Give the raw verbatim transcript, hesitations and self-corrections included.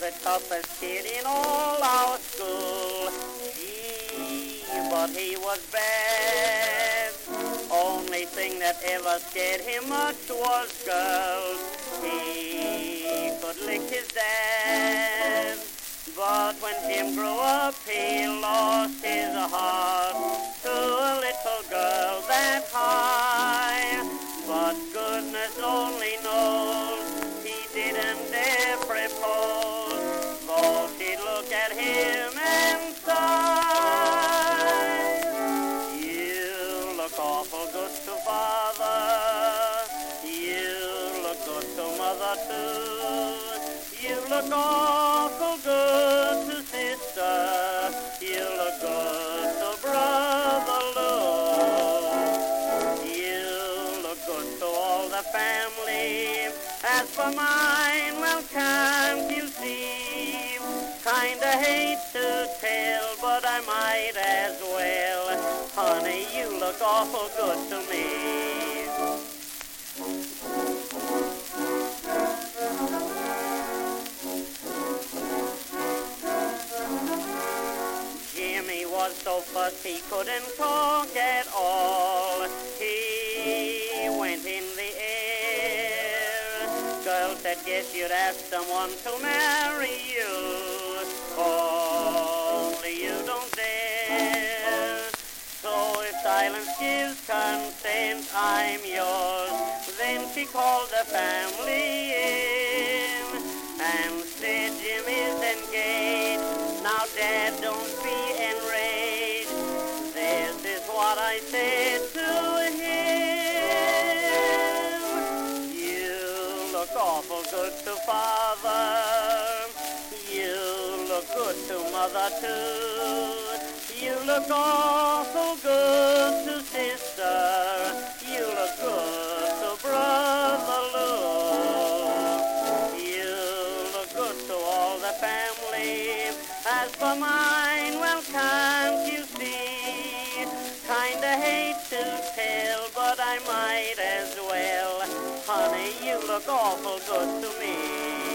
the toughest kid in all our school. Gee, but he was bad. Only thing that ever scared him much was girls. He could lick his dad. But when Jim grew up, he lost his heart to a little girl that high. But goodness only knows he didn't dare propose, though she'd look at him and sigh. You look awful good to father, you look good to mother too, you look awful good to sister, you look good to brother Lou, you look good to all the family. As for mine, well, can't you see? Kinda hate to tell, but I might as well. Honey, you look awful good to me. Jimmy was so fussed he couldn't talk at all. He went in the air. Girl said, guess you'd ask someone to marry you. Only you don't dare. So if silence gives consent, I'm yours. Then she called the family in and said, Jim is engaged. Now, Dad, don't be enraged. This is what I said to him. You look awful good to father. You look good to mother, too. You look awful good to sister. You look good to brother Lou. You look good to all the family. As for mine, well, can't you see? Kinda hate to tell, but I might as well. Honey, you look awful good to me.